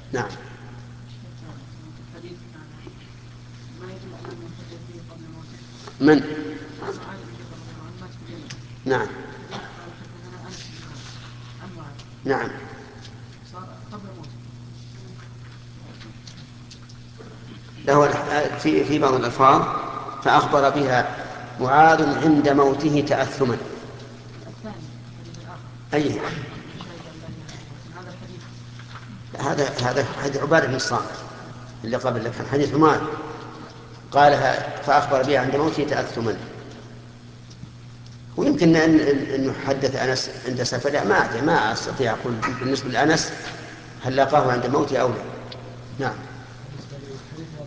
نعم. من؟ نعم. نعم. له في بعض الألفاظ فأخبر بها معاذ عند موته تأثما. أي هذا عبادة بن الصامت اللي قبل لك حديث معاذ قالها فأخبر بها عند موته تأثما. ويمكن أن يحدث أنس عند سفره ما أستطيع أقول بالنسبة لأنس هل لقاه عند موته أو لا. نعم.